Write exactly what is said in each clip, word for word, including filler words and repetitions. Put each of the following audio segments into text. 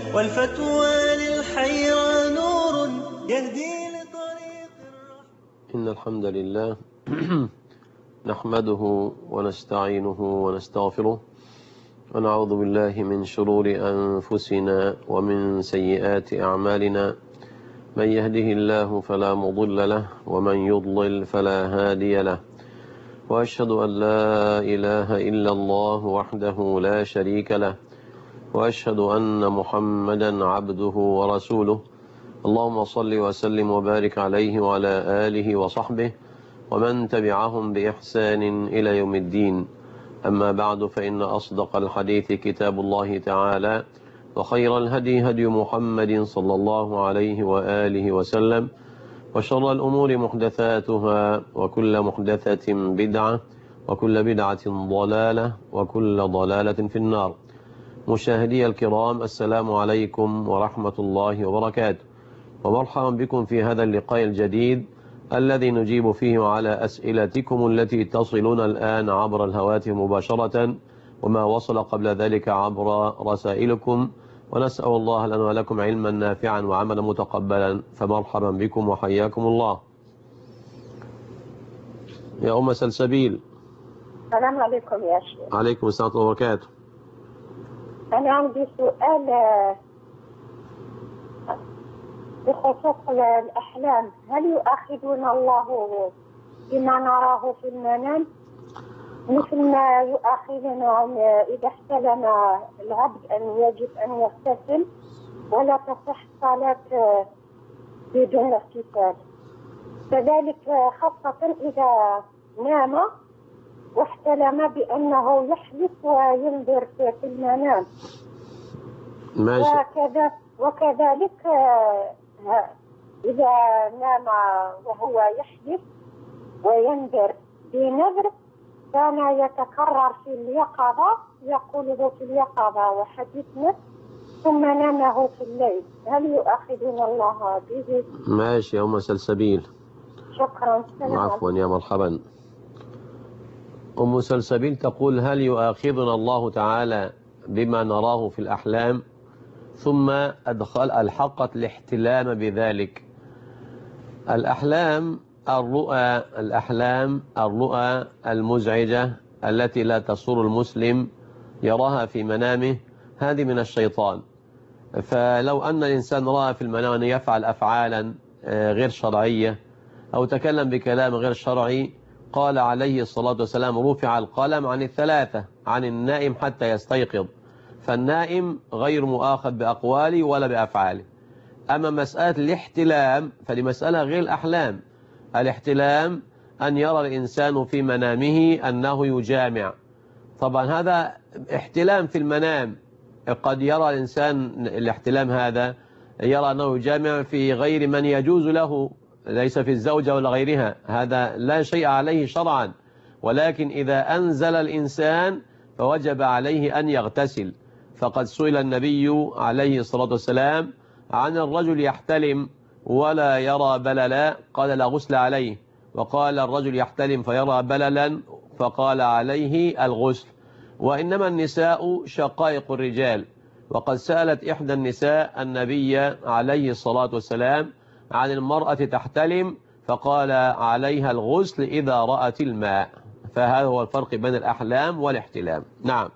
والفتوى للحيرى نور يهدي لطريق الرحمة. إن الحمد لله نحمده ونستعينه ونستغفره ونعوذ بالله من شرور أنفسنا ومن سيئات أعمالنا. من يهده الله فلا مضل له ومن يضلل فلا هادي له، وأشهد أن لا إله إلا الله وحده لا شريك له، وأشهد أن محمدا عبده ورسوله. اللهم صل وسلم وبارك عليه وعلى آله وصحبه ومن تبعهم بإحسان إلى يوم الدين. أما بعد، فإن أصدق الحديث كتاب الله تعالى، وخير الهدي هدي محمد صلى الله عليه وآله وسلم، وشر الأمور محدثاتها، وكل محدثة بدعة، وكل بدعة ضلالة، وكل ضلالة في النار. مشاهدي الكرام، السلام عليكم ورحمة الله وبركاته، ومرحبا بكم في هذا اللقاء الجديد الذي نجيب فيه على أسئلتكم التي تصلنا الآن عبر الهواتف مباشرة، وما وصل قبل ذلك عبر رسائلكم، ونسأل الله لنا ولكم علما نافعا وعملا متقبلا. فمرحبا بكم وحياكم الله. يا أم سلسبيل. السلام عليكم يا شيخ. عليكم السلام ورحمة الله وبركاته. أنا عندي سؤال بخصوص الأحلام. هل يؤاخذنا الله بما نراه في المنام مثل ما يؤاخذنا إذا احتلم العبد أن يجب أن يغتسل ولا تصح الصلاة بدون اغتسال؟ كذلك خاصة إذا نام واحتلم بأنه يحلف وينذر في المنام. ماشي. وكذا وكذلك إذا نام وهو يحلف وينذر بنذر كان يتكرر في اليقظة، يقوله في اليقظة وحديث نفس، ثم نامه في الليل. هل يؤاخذنا الله به؟ ماشي يا أم سلسبيل. شكرا. عفوا يا مرحبا. أم سلسبيل تقول: هل يؤاخذنا الله تعالى بما نراه في الأحلام؟ ثم أدخل الحقت الاحتلام بذلك. الأحلام الرؤى الأحلام الرؤى المزعجة التي لا تسر المسلم يراها في منامه، هذه من الشيطان. فلو أن الإنسان رأى في المنام أن يفعل أفعالا غير شرعية أو تكلم بكلام غير شرعي، قال عليه الصلاة والسلام: رفع القلم عن الثلاثة، عن النائم حتى يستيقظ. فالنائم غير مؤاخذ بأقواله ولا بأفعاله. أما مسألة الاحتلام فدي مسألة غير الأحلام. الاحتلام أن يرى الإنسان في منامه أنه يجامع. طبعا هذا احتلام في المنام. قد يرى الإنسان الاحتلام هذا يرى أنه يجامع في غير من يجوز له، ليس في الزوجة ولا غيرها، هذا لا شيء عليه شرعا. ولكن إذا أنزل الإنسان فوجب عليه أن يغتسل. فقد سئل النبي عليه الصلاة والسلام عن الرجل يحتلم ولا يرى بللا، قال: لا غسل عليه. وقال الرجل يحتلم فيرى بللا، فقال: عليه الغسل. وإنما النساء شقائق الرجال. وقد سألت إحدى النساء النبي عليه الصلاة والسلام عن المرأة تحتلم، فقال: عليها الغسل إذا رأت الماء. فهذا هو الفرق بين الأحلام والاحتلام. نعم.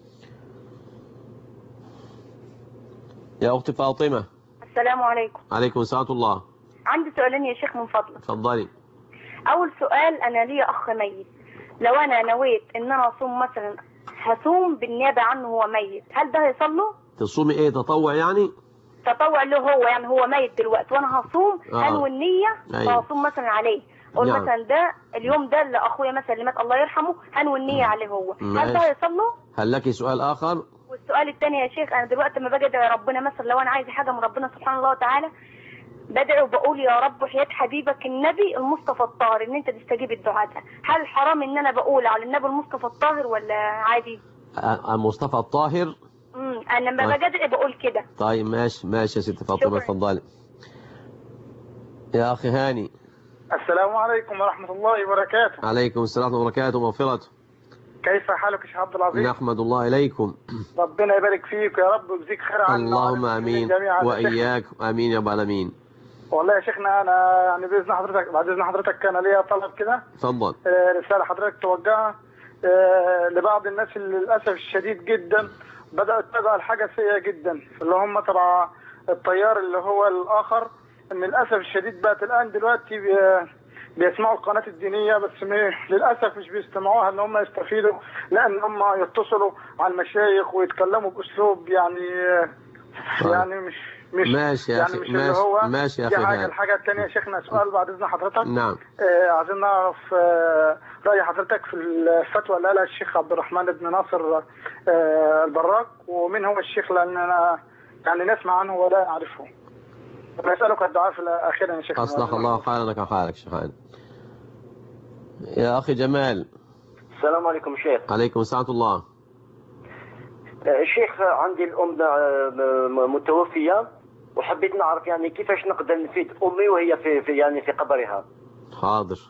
يا أخت فاطمة. السلام عليكم. عليكم السلام ورحمة الله. عندي سؤالين يا شيخ من فضلك. اتفضلي. أول سؤال: أنا لي أخ ميت، لو أنا نويت إن أنا أصوم مثلا، هصوم بالنيابة عنه هو ميت، هل ده هيصل له؟ تصومي إيه، تطوع يعني؟ تطوع له هو، يعني هو ميت دلوقتي وأنا هصوم، آه. هنوي النية وهصوم مثلا عليه. قول نعم. مثلا ده اليوم ده اللي أخويا مثلا اللي مات الله يرحمه، هنوي النية عليه هو، هل ده هيصل له؟ هل لك سؤال آخر؟ والسؤال الثاني يا شيخ: أنا دلوقتي لما باجي أدعي ربنا مثلا، لو أنا عايز حاجة من ربنا سبحانه الله وتعالى، بدعي وبقول: يا رب وحياة حبيبك النبي المصطفى الطاهر ان انت تستجيب الدعاء ده. هل حرام ان انا بقول على النبي المصطفى الطاهر ولا عادي؟ المصطفى الطاهر. امم انا لما باجي ادعي بقول كده. طيب ماشي ماشي يا ست فاطمه، اتفضلي. يا اخي هاني. السلام عليكم ورحمة الله وبركاته. عليكم السلام ورحمة الله وبركاته ومغفرته. كيف حالك يا شيخ عبد العزيز؟ نحمد الله إليكم. ربنا يبارك فيك يا رب ويجزيك خير عنا. اللهم آمين وإياك آمين يا رب العالمين. والله يا شيخنا أنا يعني بإذن حضرتك بعد إذن حضرتك كان ليا طلب كده. اتفضل. رسالة حضرتك توجهها لبعض الناس اللي للأسف الشديد جدا بدأت تظهر حاجة سيئة جدا، اللي هم تبع التيار اللي هو الآخر، إن للأسف الشديد بقت الآن دلوقتي بيسمعوا القناة الدينية بس للأسف مش بيستمعوها إن هم يستفيدوا، لأن هم يتصلوا على المشايخ ويتكلموا بأسلوب يعني يعني مش مش ماشي يا يعني أخي مش ماشي اللي هو ماشي يا دي أخي. حاجة. الحاجة الثانية يا شيخنا سؤال بعد إذن حضرتك. نعم. آه عايزين نعرف آه رأي حضرتك في الفتوى اللي قالها الشيخ عبد الرحمن بن ناصر آه البراك، ومن هو الشيخ لأن أنا يعني نسمع عنه ولا أعرفه. نسألك الدعاء في الأخير يا شيخ. أصلح الله حالك وحالك شيخان. يا أخي جمال. السلام عليكم شيخ. عليكم السلام ورحمة الله. شيخ عندي الأم متوفية وحبيت نعرف يعني كيفاش نقدر نفيد أمي وهي في, في يعني في قبرها. حاضر.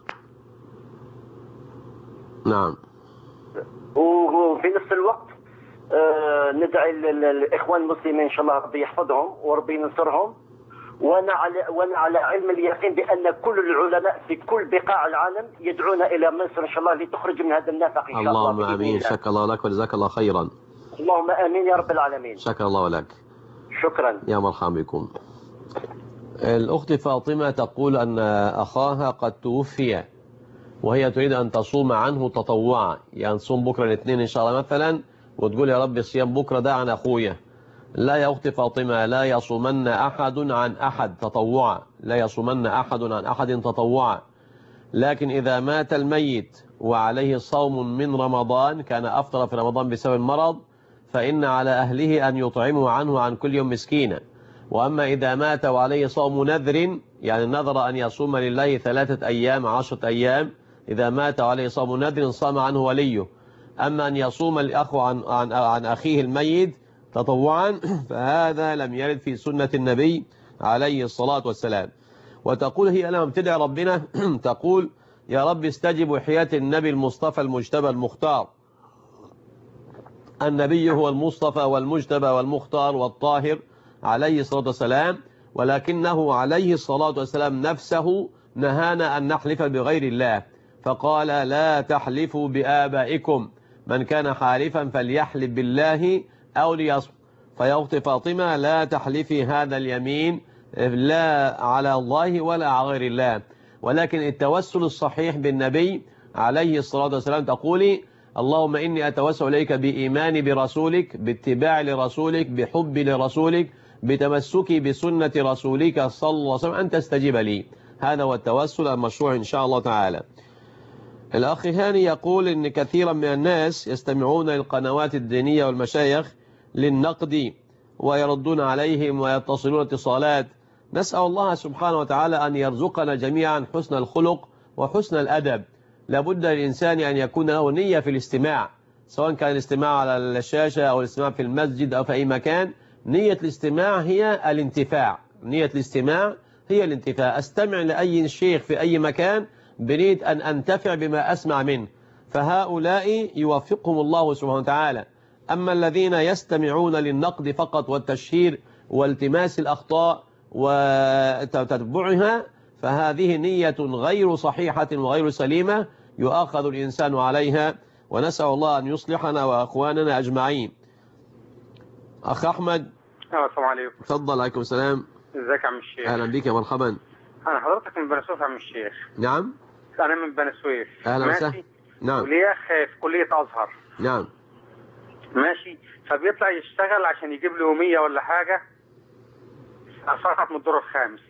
نعم. وفي نفس الوقت ندعي الإخوان المسلمين إن شاء الله ربي يحفظهم وربي ينصرهم، وانا على وانا على علم اليقين بان كل العلماء في كل بقاع العالم يدعون الى مصر ان شاء الله لتخرج من هذا النفق ان شاء الله. اللهم امين. شكر الله لك وجزاك الله خيرا. اللهم امين يا رب العالمين. شكر الله لك. شكرا. يا مرحبا بكم. الاخت فاطمه تقول ان اخاها قد توفي وهي تريد ان تصوم عنه تطوعا، يعني تصوم بكره الاثنين ان شاء الله مثلا وتقول يا رب صيام بكره ده عن اخويا. لا يا أختي فاطمة، لا يصومن أحد عن أحد تطوعا، لا يصومن أحد عن أحد تطوعا، لكن إذا مات الميت وعليه صوم من رمضان كان أفطر في رمضان بسبب المرض فإن على أهله أن يطعموا عنه عن كل يوم مسكينا. وأما إذا مات وعليه صوم نذر، يعني نذر أن يصوم لله ثلاثة أيام عشرة أيام، إذا مات وعليه صوم نذر صام عنه وليه. أما أن يصوم الأخ عن, عن, عن أخيه الميت تطوعا فهذا لم يرد في سنة النبي عليه الصلاة والسلام. وتقول هي لما بتدعي ربنا تقول يا رب استجب وحياة النبي المصطفى المجتبى المختار. النبي هو المصطفى والمجتبى والمختار والطاهر عليه الصلاة والسلام، ولكنه عليه الصلاة والسلام نفسه نهانا أن نحلف بغير الله، فقال لا تحلفوا بآبائكم، من كان حالفا فليحلف بالله أو ليصمت. فيا أختي فاطمة لا تحلفي هذا اليمين لا على الله ولا على غير الله، ولكن التوسل الصحيح بالنبي عليه الصلاة والسلام تقولي اللهم إني أتوسل إليك بإيماني برسولك، باتباع لرسولك، بحب لرسولك، بتمسكي بسنة رسولك صلى الله عليه وسلم أن تستجيب لي. هذا هو التوسل المشروع إن شاء الله تعالى. الأخ هاني يقول إن كثيرا من الناس يستمعون للقنوات الدينية والمشايخ للنقد ويردون عليهم ويتصلون اتصالات. نسأل الله سبحانه وتعالى أن يرزقنا جميعا حسن الخلق وحسن الأدب. لابد للإنسان أن يكون له نية في الاستماع، سواء كان الاستماع على الشاشة أو الاستماع في المسجد أو في أي مكان. نية الاستماع هي الانتفاع، نية الاستماع هي الانتفاع. أستمع لأي شيخ في أي مكان بنية أن أنتفع بما أسمع منه، فهؤلاء يوفقهم الله سبحانه وتعالى. أما الذين يستمعون للنقد فقط والتشهير والتماس الأخطاء وتتبعها فهذه نية غير صحيحة وغير سليمة يؤاخذ الإنسان عليها، ونسأل الله أن يصلحنا وأخواننا أجمعين. أخ أحمد. السلام عليكم. تفضل. عليكم السلام. ازيك يا عم الشيخ؟ أهلا بك يا مرحبا. أنا حضرتك من بني سويف يا عم الشيخ. نعم. أنا من بني سويف. أهلا وسهلا. نعم. وليه أخ في كلية أزهر. نعم. ماشي، فبيطلع يشتغل عشان يجيب له يومية ولا حاجة، سقط من الدور الخامس.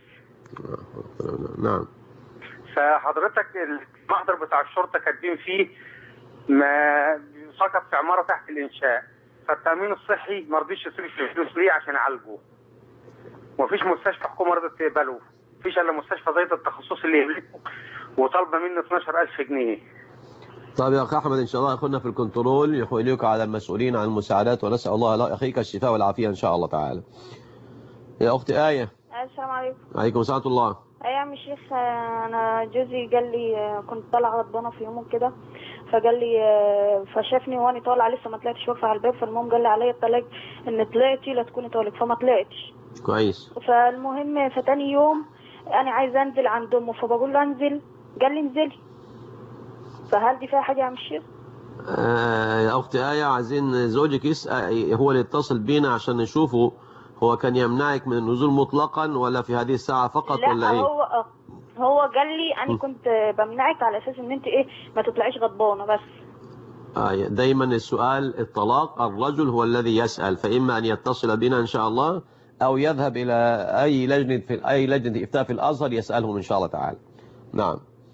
نعم. فحضرتك المحضر بتاع الشرطة كاتبين فيه ما سقط في عمارة تحت الإنشاء، فالتأمين الصحي ما رضيش يصرف الفلوس ليه عشان يعالجه، ومفيش مستشفى حكومة رضت تقبله، مفيش إلا مستشفى زي التخصص اللي يهلكه وطالبة منه اثناشر ألف جنيه. طيب يا أخي أحمد إن شاء الله أخونا في الكنترول يحولوك على المسؤولين عن المساعدات، ونسأل الله لأخيك الشفاء والعافية إن شاء الله تعالى. يا أختي آية. السلام عليكم. عليكم السلام ورحمة الله. أي يا عم الشيخ، أنا جوزي قال لي كنت طالع غضبانة في يوم كده، فقال لي آه، فشافني وانا طالعه لسه ما طلعتش واقفه على الباب، فالمهم قال لي عليا الطلاق ان طلعتي لا تكوني طالق، فما طلعتش. كويس. فالمهم فتاني يوم انا عايزه انزل عند امه، فبقول له انزل، قال لي انزلي. فهل دي فيها حاجه يا عم الشيخ؟ آه يا أختي آية، عايزين زوجك يسأل هو اللي يتصل بينا عشان نشوفه هو كان يمنعك من النزول مطلقا ولا في هذه الساعة فقط لا ولا إيه؟ هو هو قال لي انا كنت بمنعك على اساس ان انت ايه ما تطلعيش غضبانه بس. آه دايما السؤال الطلاق الرجل هو الذي يسأل، فإما أن يتصل بنا إن شاء الله أو يذهب إلى أي لجنة في أي لجنة إفتاء في الأزهر يسألهم إن شاء الله تعالى. نعم.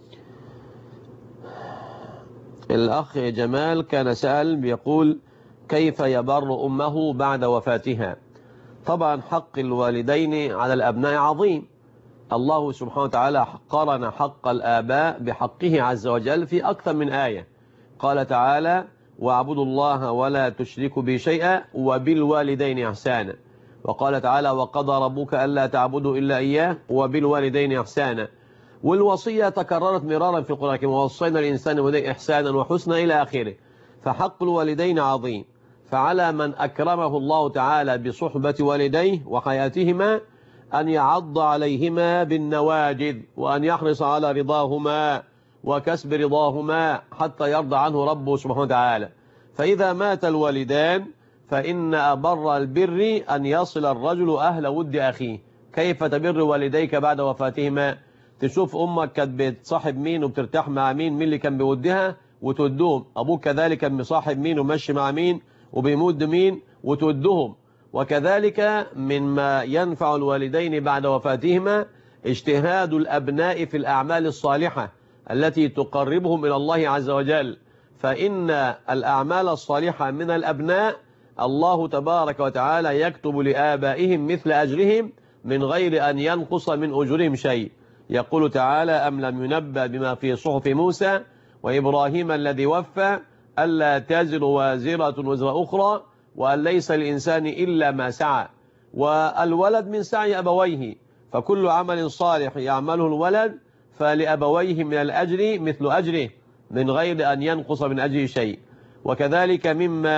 الأخ جمال كان سأل بيقول كيف يبر أمه بعد وفاتها؟ طبعا حق الوالدين على الأبناء عظيم. الله سبحانه وتعالى قرن حق الآباء بحقه عز وجل في أكثر من آية. قال تعالى واعبدوا الله ولا تشركوا به شيئا وبالوالدين إحسانا. وقال تعالى وقضى ربك ألا تعبدوا إلا إياه وبالوالدين إحسانا. والوصية تكررت مرارا في القرآن كما وصينا الإنسان بوالديه إحسانا وحسنا إلى آخره. فحق الوالدين عظيم، فعلى من أكرمه الله تعالى بصحبة والديه وحياتهما أن يعض عليهما بالنواجذ وأن يحرص على رضاهما وكسب رضاهما حتى يرضى عنه ربه سبحانه وتعالى. فإذا مات الوالدان فإن أبر البر أن يصل الرجل أهل ود أخيه. كيف تبر والديك بعد وفاتهما؟ تشوف أمك كانت بتصاحب مين وبترتاح مع مين، مين اللي كان بيودها وتودهم، أبوك كذلك كان بيصاحب مين ومشي مع مين وبيمود مين وتودهم. وكذلك مما ينفع الوالدين بعد وفاتهما اجتهاد الأبناء في الأعمال الصالحة التي تقربهم إلى الله عز وجل. فإن الأعمال الصالحة من الأبناء الله تبارك وتعالى يكتب لآبائهم مثل أجرهم من غير أن ينقص من أجرهم شيء. يقول تعالى أم لم ينبأ بما في صحف موسى وإبراهيم الذي وفى ألا تزر وازرة وزر أخرى وأن ليس الإنسان إلا ما سعى. والولد من سعي أبويه، فكل عمل صالح يعمله الولد فلأبويه من الأجر مثل أجره من غير أن ينقص من أجره شيء. وكذلك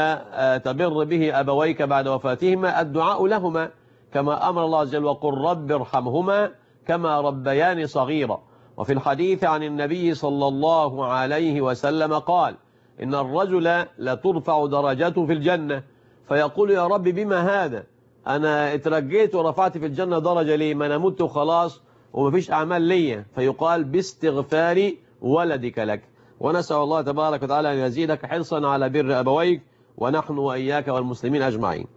مما تبر به أبويك بعد وفاتهما الدعاء لهما كما أمر الله عز وجل وقل رب ارحمهما كما ربياني صغيرا. وفي الحديث عن النبي صلى الله عليه وسلم قال إن الرجل لترفع درجاته في الجنة فيقول يا رب بما هذا؟ أنا اترجيت ورفعت في الجنة درجة لي؟ ما أنا مت وخلاص ومفيش أعمال ليا. فيقال باستغفار ولدك لك. ونسأل الله تبارك وتعالى أن يزيدك حرصا على بر أبويك ونحن وإياك والمسلمين أجمعين.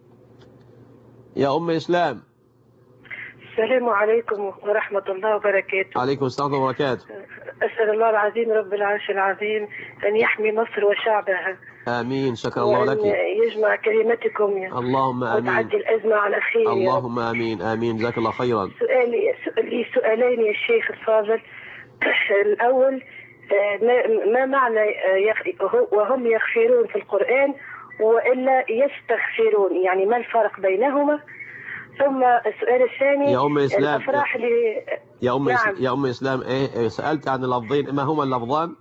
يا أم الإسلام. السلام عليكم ورحمة الله وبركاته. عليكم السلام وبركاته. أسأل الله العظيم رب العرش العظيم أن يحمي مصر وشعبها. آمين. شكر الله لك. وأن يجمع كلمتكم يا اللهم آمين. وتعدي الأزمة على خير. اللهم آمين آمين. جزاك الله خيرا. سؤالي سؤالي سؤالين يا الشيخ الفاضل. الأول ما معنى وهم يغفرون في القرآن وإلا يستغفرون، يعني ما الفرق بينهما؟ ثم السؤال الثاني يا أم إسلام الأفراح ل... يا أم نعم. يا أم إسلام إيه سألت عن اللفظين، ما هما اللفظان؟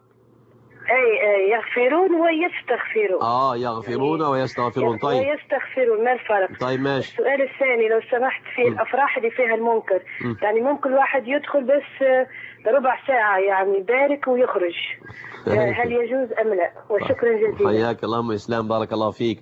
أي يغفرون ويستغفرون. آه يغفرون يعني ويستغفرون. طيب ويستغفرون ما الفرق؟ طيب ماشي. السؤال الثاني لو سمحت في م. الأفراح اللي فيها المنكر م. يعني ممكن واحد يدخل بس ربع ساعة يعني يبارك ويخرج هل يجوز أم لا؟ وشكرا جزيلا. حياك الله أم إسلام بارك الله فيك.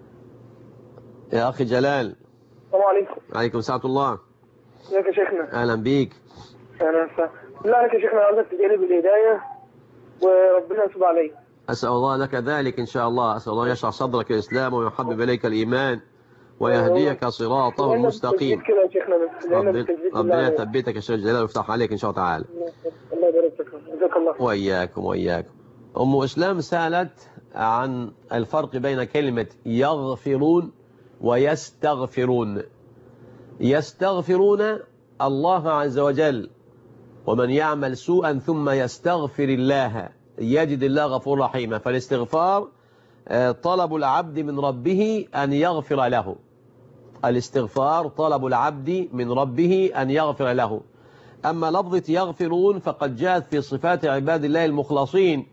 يا أخي جلال. السلام عليكم. عليكم السلام الله. ازيك يا شيخنا؟ أهلا بيك. أهلا وسهلا. بالله عليك يا شيخنا عاوزك تدعي لي بالهداية وربنا يتوب علي. أسأل الله لك ذلك إن شاء الله. أسأل الله يشرح صدرك الإسلام ويحبب إليك الإيمان ويهديك صراطه المستقيم. ربنا يثبتك يا شيخ جلال ويفتح عليك إن شاء الله تعالى. الله يبارك فيك. جزاك الله. وإياكم وإياكم. أم إسلام سألت عن الفرق بين كلمة يغفرون ويستغفرون. يستغفرون الله عز وجل، ومن يعمل سوءا ثم يستغفر الله يجد الله غفور رحيما. فالاستغفار طلب العبد من ربه أن يغفر له. الاستغفار طلب العبد من ربه أن يغفر له. أما لفظة يغفرون فقد جاءت في صفات عباد الله المخلصين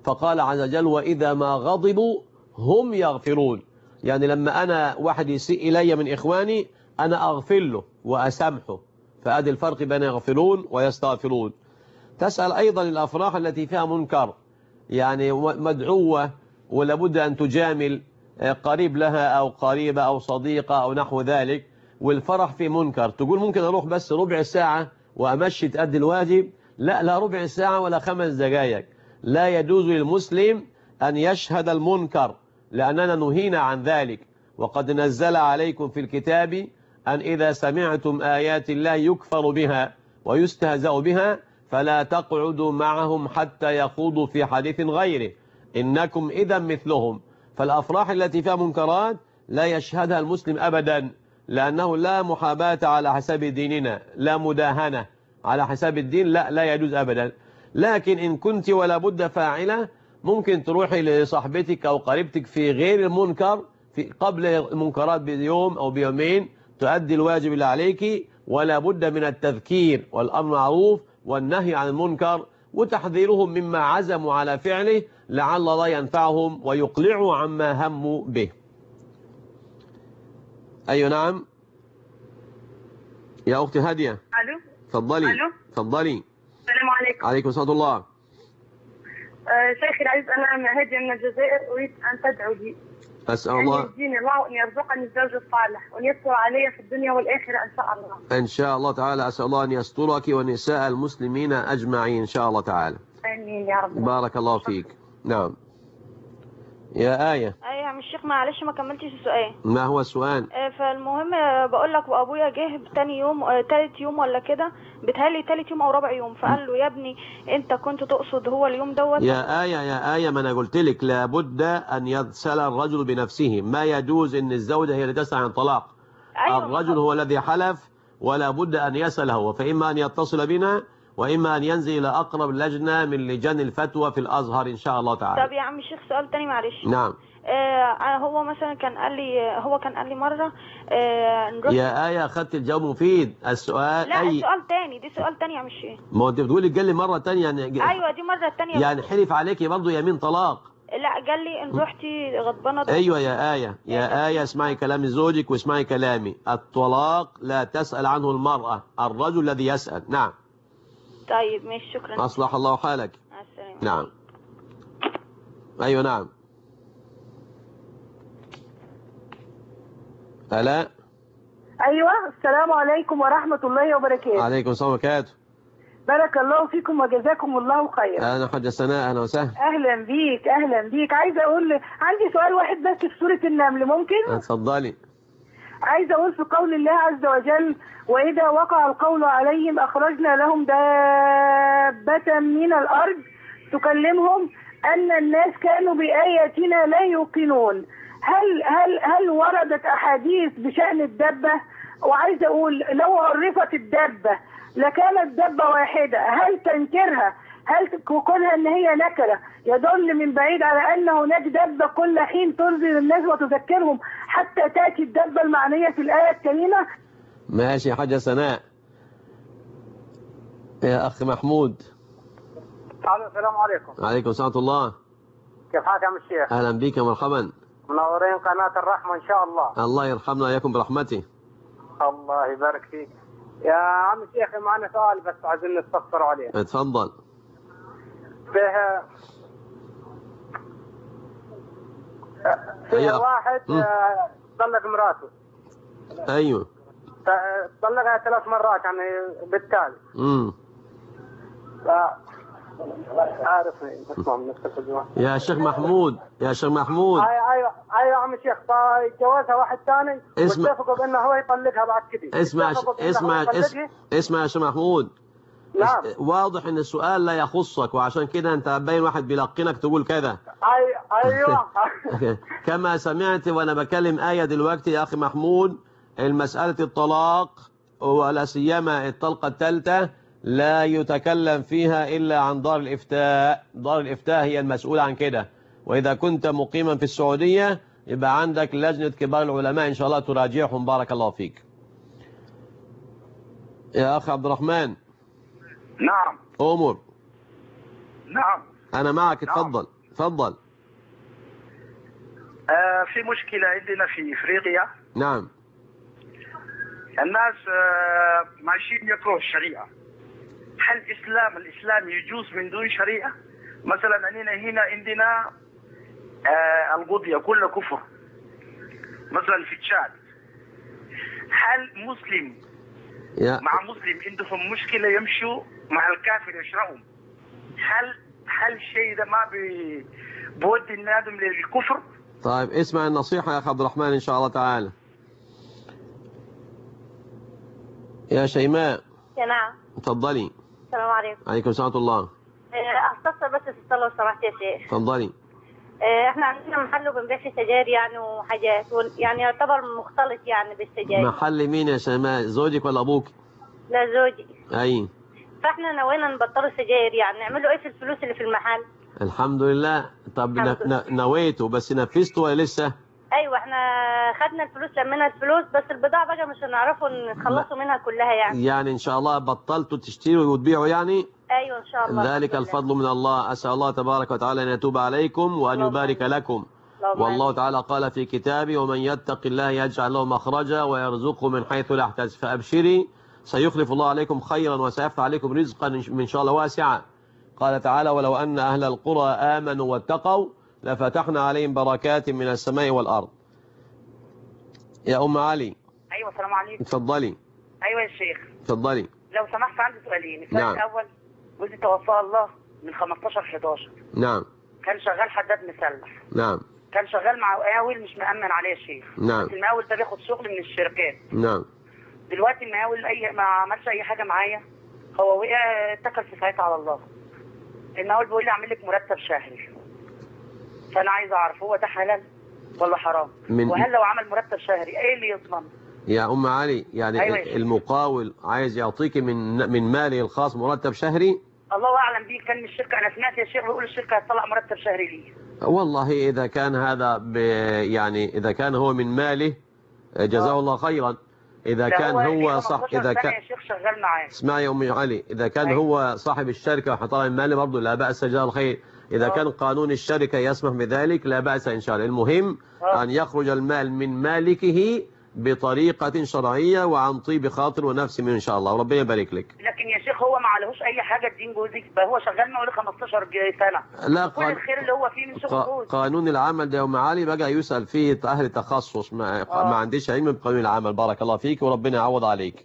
فقال عز وجل وإذا ما غضبوا هم يغفرون، يعني لما أنا واحد يسيء إلي من إخواني أنا أغفر له وأسامحه، فأدي الفرق بين يغفرون ويستغفرون. تسأل أيضا الأفراح التي فيها منكر، يعني مدعوة ولابد أن تجامل قريب لها أو قريبة أو صديقة أو نحو ذلك، والفرح في منكر، تقول ممكن أروح بس ربع ساعة وأمشي تأدي الواجب؟ لا، لا ربع ساعة ولا خمس دقائق. لا يجوز للمسلم أن يشهد المنكر، لأننا نهينا عن ذلك، وقد نزل عليكم في الكتاب أن إذا سمعتم آيات الله يكفر بها ويستهزأ بها فلا تقعدوا معهم حتى يخوضوا في حديث غيره إنكم إذا مثلهم. فالأفراح التي فيها منكرات لا يشهدها المسلم أبدا، لأنه لا محاباة على حساب ديننا، لا مداهنة على حساب الدين، لا لا يجوز أبدا. لكن إن كنت ولا بد فاعلة ممكن تروحي لصاحبتك أو قريبتك في غير المنكر، في قبل المنكرات بيوم أو بيومين، تؤدي الواجب اللي عليك، ولا بد من التذكير والأمر معروف والنهي عن المنكر وتحذيرهم مما عزموا على فعله لعل الله ينفعهم ويقلعوا عما هموا به. أيوة نعم يا أختي هادية. الو تفضلي. الو تفضلي. السلام عليكم. عليكم السلام الله. آه شيخي العزيز، انا هادية من الجزائر، اريد ان تدعو لي. أسأل أن الله يهديني الله وأن يرزقني الزوج الصالح وأن يستر علي في الدنيا والآخرة إن شاء الله. إن شاء الله تعالى. أسأل الله أن يسترك ونساء المسلمين أجمعين إن شاء الله تعالى. آمين يا رب. بارك الله فيك. نعم يا آية. ايوه يا عم الشيخ، معلش ما كملتش السؤال. ما هو السؤال؟ آه، فالمهم آه، بقول لك، وابويا جه تاني يوم آه، تالت يوم ولا كده، بيتهيألي تالت يوم او رابع يوم، فقال له يا ابني انت كنت تقصد هو اليوم دوت. يا آية يا آية، ما أنا قلت لك لابد أن يسأل الرجل بنفسه، ما يجوز أن الزوجة هي اللي تسأل عن طلاق. أيوة الرجل هو الذي حلف ولا بد أن يسأل هو، فإما أن يتصل بنا وإما أن ينزل إلى أقرب لجنة من لجان الفتوى في الأزهر إن شاء الله تعالى. طب يا عم الشيخ سؤال تاني معلش. نعم. آه هو مثلا كان قال لي هو كان قال لي مرة آه نروح. يا آية أخذت الجواب مفيد. السؤال لا أي السؤال تاني، دي سؤال تاني يا عم الشيخ. ما أنت بتقولي قال لي مرة تانية يعني. أيوة دي مرة تانية. يعني حلف عليكي برضه يمين طلاق. لا قال لي ان رحتي غضبانة. أيوة يا آية يا آية اسمعي كلام زوجك واسمعي كلامي. الطلاق لا تسأل عنه المرأة، الرجل الذي يسأل. نعم. طيب ماشي شكرا. أصلح الله حالك. مع السلامة. نعم. أيوة نعم. ألا. أيوة السلام عليكم ورحمة الله وبركاته. عليكم السلام وبركاته. بارك الله فيكم وجزاكم الله خيرا. أنا حاجة سناء، أهلا وسهلا. أهلا بيك أهلا بيك. عايزة أقول عندي سؤال واحد بس في سورة النمل، ممكن؟ اتفضلي. عايزة أقول في قول الله عز وجل وإذا وقع القول عليهم أخرجنا لهم دابة من الأرض تكلمهم أن الناس كانوا بآياتنا لا يوقنون. هل هل هل وردت أحاديث بشأن الدابة؟ وعايزة أقول لو عرفت الدابة لكانت دابة واحدة، هل تنكرها؟ هل كونها ان هي نكرة يدل من بعيد على ان هناك دابة كل حين تنذر الناس وتذكرهم حتى تأتي الدابة المعنية في الآية الكريمة؟ ماشي يا حاجة سناء. يا أخ محمود. السلام عليكم. عليكم السلام ورحمة الله. كيف حالك يا عم الشيخ؟ أهلا بك مرحبا. منورين قناة الرحمة إن شاء الله. الله يرحمنا وإياكم برحمته. الله يبارك فيك. يا عم الشيخ معنا سؤال بس عايزين نستفسر عليه. اتفضل. فيه فيه أيوة. واحد م. طلق مراته. أيوه. طلقها ثلاث مرات يعني بالتالي. امم ف عارفني اسمع من نفسك الجواب. يا شيخ محمود يا شيخ محمود. ايوه ايوه ايوه يا عم الشيخ، فجوازها واحد ثاني واتفقوا بانه هو يطلقها بعد كده. اسمع اسمع اسمع اسمع يا شيخ محمود. نعم. واضح ان السؤال لا يخصك وعشان كده انت باين واحد بيلقنك تقول كذا. ايوه كما سمعت وانا بكلم آية دلوقتي يا اخي محمود، المسألة الطلاق ولا سيما الطلقة الثالثة لا يتكلم فيها إلا عن دار الإفتاء. دار الإفتاء هي المسؤولة عن كده، وإذا كنت مقيما في السعودية يبقى عندك لجنة كبار العلماء إن شاء الله تراجعهم. بارك الله فيك. يا أخ عبد الرحمن. نعم. أمر. نعم. أنا معك، اتفضل اتفضل. آه في مشكلة عندنا في إفريقيا. نعم. الناس آه ماشيين يكرهوا الشريعة. هل الإسلام الإسلام يجوز من دون شريعة؟ مثلا أننا هنا عندنا آه القضية كلها كفر. مثلا في تشاد هل مسلم يا. مع مسلم عندهم مشكلة يمشوا مع الكافر يشربهم؟ هل هل الشيء ده ما بي بودي النادم للكفر؟ طيب اسمع النصيحة يا أخي عبد الرحمن إن شاء الله تعالى. يا شيماء. يا نعم. اتفضلي. السلام عليكم. عليكم السلام ورحمة الله. استفسر بس في الصلاة لو سمحت يا شيخ. اتفضلي. احنا عندنا محل وبنبيع فيه سجاير يعني وحاجات يعني يعتبر مختلط يعني بالسجاير. محل مين يا شيماء؟ زوجك ولا أبوك؟ لا زوجي. أي. فاحنا نوينا نبطل السجاير يعني نعمله ايه في الفلوس اللي في المحل؟ الحمد لله. طب ن... نويته بس نفذته ولا لسه؟ ايوه احنا خدنا الفلوس لمينا الفلوس بس البضاعة بقى مش هنعرفوا نخلصوا منها كلها يعني. يعني ان شاء الله بطلتوا تشتروا وتبيعوا يعني؟ ايوه ان شاء الله. ذلك الفضل من الله. اسال الله تبارك وتعالى ان يتوب عليكم وان يبارك لكم. والله تعالى قال في كتابه ومن يتق الله يجعل له مخرجا ويرزقه من حيث لا يحتسب. فابشري سيخلف الله عليكم خيرا وسيفتح عليكم رزقا من شاء الله واسعا. قال تعالى ولو ان اهل القرى امنوا واتقوا لفتحنا عليهم بركات من السماء والارض. يا ام علي. ايوه السلام عليكم. اتفضلي. ايوه يا شيخ. اتفضلي. لو سمحت عندي سؤالين. السؤال نعم. الاول جوزي توفاه الله من خمستاشر حداشر. نعم. كان شغال حداد مسلح. نعم. كان شغال مع مقاول مش مأمن عليه يا شيخ. نعم. بس المقاول ده بياخد شغل من الشركات. نعم. دلوقتي المقاول اي ما عملش اي حاجه معايا، هو وقع اتكل في ساعتها على الله. المقاول بيقول لي اعمل لك مرتب شهري. فانا عايز اعرف هو ده حلال ولا حرام؟ من... وهل لو عمل مرتب شهري ايه اللي يضمن؟ يا ام علي يعني أيوة المقاول عايز يعطيك من من ماله الخاص مرتب شهري؟ الله اعلم بيه. كان من الشركه انا سمعت يا شيخ بيقول الشركه هتطلع مرتب شهري ليه. والله اذا كان هذا ب... يعني اذا كان هو من ماله جزاه الله خيرا. اذا كان هو, هو صح اذا كان يا شيخ شغال معاه. اسمعي يا ام علي اذا كان أيوة. هو صاحب الشركه وحطها من ماله برضه لا باس جزاه الله خير. إذا أوه. كان قانون الشركة يسمح بذلك لا بأس إن شاء الله. المهم أوه. أن يخرج المال من مالكه بطريقة شرعية وعن طيب خاطر ونفس منه إن شاء الله وربنا يبارك لك. لكن يا شيخ هو ما عليهوش أي حاجة الدين جوزك، هو شغال معه خمستاشر سنة. لا كل قان... الخير اللي هو فيه من شغل جوزك. قانون العمل ده يا أم علي بقى يسأل فيه أهل تخصص ما, ما عنديش علم بقانون العمل. بارك الله فيك وربنا يعوض عليك.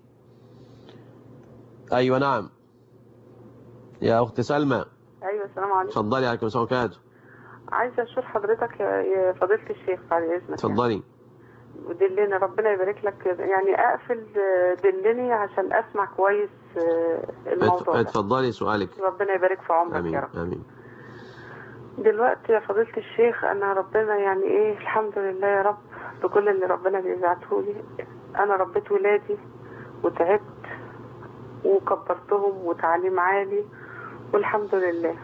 أيوة نعم يا أخت سلمى. ايوه السلام عليكم. اتفضلي. عليكم السلام ورحمة الله. عايزه اشوف حضرتك يا فضيله الشيخ بعد اذنك. اتفضلي. ودلني ربنا يبارك لك يعني اقفل دلني عشان اسمع كويس الموضوع. اتفضلي سؤالك. ربنا يبارك في عمرك. امين يا رب. امين. دلوقتي يا فضيله الشيخ انا ربنا يعني ايه الحمد لله يا رب بكل اللي ربنا بيبعته لي. انا ربيت ولادي وتعبت وكبرتهم وتعليم عالي والحمد لله.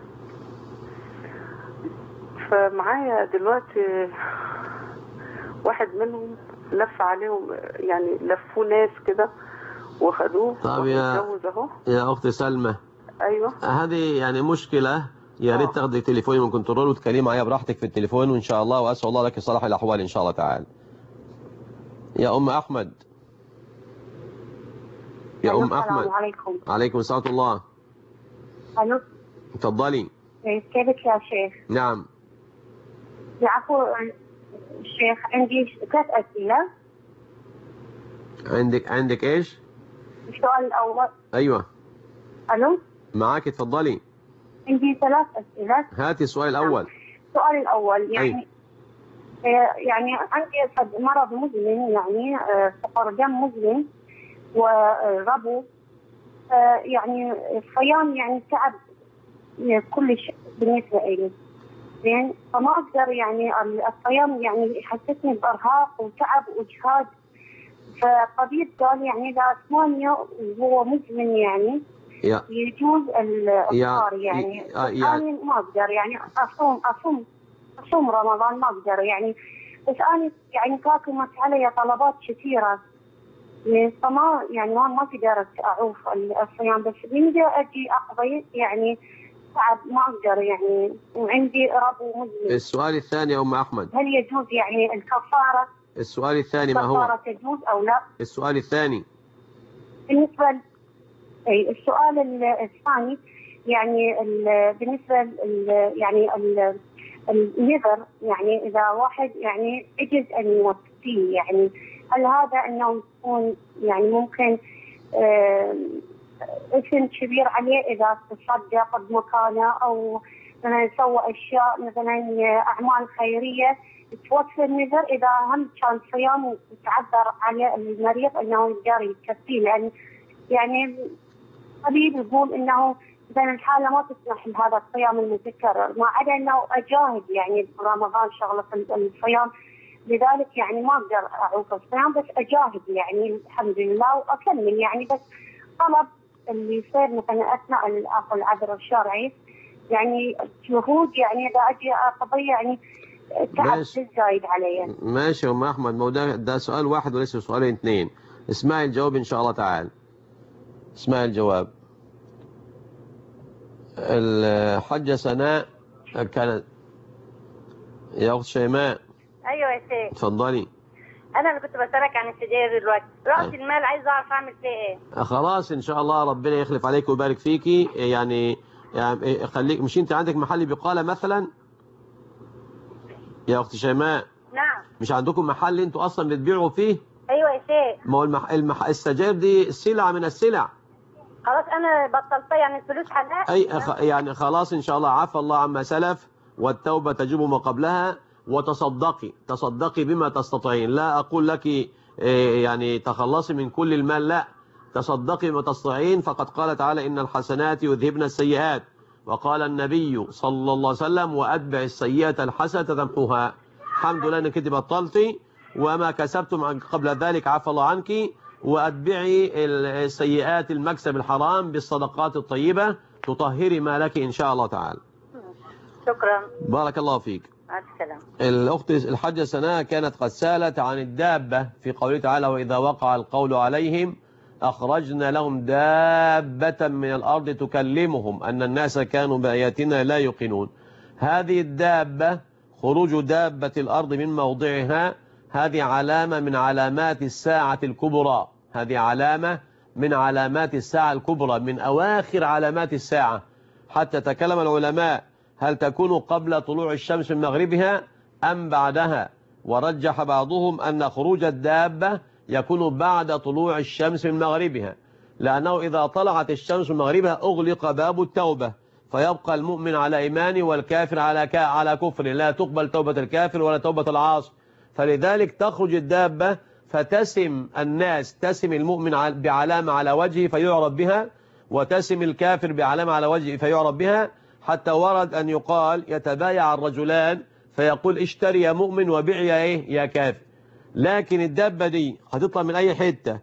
فمعايا دلوقتي واحد منهم لف عليهم يعني لفوه ناس كده وخدوه. طب يا يا اختي سلمى. ايوه. هذه يعني مشكله يا ريت تاخدي تليفوني من كنترول وتكلمي معايا براحتك في التليفون وان شاء الله واسال الله لك صلاح الاحوال ان شاء الله تعالى. يا ام احمد. يا ام احمد. السلام عليكم. عليكم السلام ورحمه الله. الو. اتفضلي. كيفك يا شيخ؟ نعم. العفو الشيخ عندي ثلاث أسئلة. عندك عندك ايش؟ السؤال الأول. ايوه. الو. معاك اتفضلي. عندي ثلاث أسئلة. هاتي السؤال الأول. السؤال الأول يعني أي. يعني عندي مرض مزمن يعني سكر دم مزمن وربو يعني الصيام يعني تعب كل شيء بالنسبة إلي. زين فما أقدر يعني الصيام يعني يحسسني بإرهاق وتعب وإجهاد. فالطبيب قال يعني إذا ثمانية وهو مزمن يعني يا يجوز الإفطار يعني. يا يا أنا ما أقدر يعني أصوم أصوم أصوم رمضان ما أقدر يعني. بس أنا يعني كاكمت علي طلبات كثيرة فما يعني ما ما قدرت أعوف الصيام. بس بنجي أجي أقضي يعني صعب ما أقدر يعني، وعندي أب مدمن. السؤال الثاني يا أم أحمد، هل يجوز يعني الكفارة؟ السؤال الثاني ما هو؟ الكفارة تجوز أو لا؟ السؤال الثاني بالنسبة ل... أي السؤال الثاني يعني ال... بالنسبة ل... يعني ال... النذر، يعني إذا واحد يعني يجوز أن يوفيه، يعني هل هذا أنه يكون يعني ممكن آه اسم كبير عليه إذا تصدق بمكانه أو مثلا سوى أشياء مثلا أعمال خيرية توفي النذر، إذا هم كان صيام وتعذر عليه المريض أنه يقدر يكفيه، لأن يعني الطبيب يقول أنه مثلا الحالة ما تسمح بهذا الصيام المتكرر، ما عدا أنه أجاهد يعني برمضان شغلة الصيام، لذلك يعني ما أقدر أعوق الصيام بس أجاهد يعني الحمد لله وأكمل يعني، بس طلب اللي يصير مثلا أثناء الأخذ العذر الشرعي يعني جهود، يعني إذا أجي أقضي يعني تعب زايد علي. ماشي يا أم أحمد، ما ده, ده سؤال واحد وليس سؤالين اثنين. اسمعي الجواب إن شاء الله تعالى. اسمعي الجواب. الحجة سناء كانت يا أخت شيماء. أيوة يا شيخ. اتفضلي. أنا اللي كنت بسألك عن السجاير دلوقتي، رأس المال عايز أعرف أعمل فيه إيه؟ خلاص إن شاء الله ربنا يخلف عليك ويبارك فيكي، يعني يعني خليك، مش أنت عندك محل بقالة مثلا يا أخت شيماء؟ نعم. مش عندكم محل أنتوا أصلا بتبيعوا فيه؟ أيوة يا شيخ. ما هو المح... المح... السجاير دي سلعة من السلع. خلاص أنا بطلتها يعني الفلوس حلال. أي أخ... يعني خلاص إن شاء الله عفى الله عما سلف والتوبة تجب ما قبلها، وتصدقي تصدقي بما تستطيعين. لا أقول لك يعني تخلصي من كل المال، لا، تصدقي بما تستطيعين، فقد قال تعالى إن الحسنات يذهبن السيئات، وقال النبي صلى الله عليه وسلم وأتبع السيئة الحسنة تمحوها. الحمد لله أنك بطلتي، وما كسبتم قبل ذلك عفى الله عنك، وأتبعي السيئات المكسب الحرام بالصدقات الطيبة تطهري مالك إن شاء الله تعالى. شكرا. بارك الله فيك. السلام. الأخت الحجة سناء كانت قد سألت عن الدابة في قوله تعالى وإذا وقع القول عليهم أخرجنا لهم دابة من الأرض تكلمهم أن الناس كانوا بآياتنا لا يوقنون. هذه الدابة، خروج دابة الأرض من موضعها، هذه علامة من علامات الساعة الكبرى، هذه علامة من علامات الساعة الكبرى، من أواخر علامات الساعة. حتى تكلم العلماء هل تكون قبل طلوع الشمس من مغربها أم بعدها، ورجح بعضهم أن خروج الدابة يكون بعد طلوع الشمس من مغربها، لأنه إذا طلعت الشمس من مغربها أغلق باب التوبة، فيبقى المؤمن على إيمانه والكافر على على كفر، لا تقبل توبة الكافر ولا توبة العاصي. فلذلك تخرج الدابة فتسم الناس، تسم المؤمن بعلامة على وجهه فيعرف بها، وتسم الكافر بعلامة على وجهه فيعرف بها، حتى ورد أن يقال يتبايع الرجلان فيقول اشتري يا مؤمن وبيع يا ايه يا كافر. لكن الدابة دي هتطلع من أي حتة،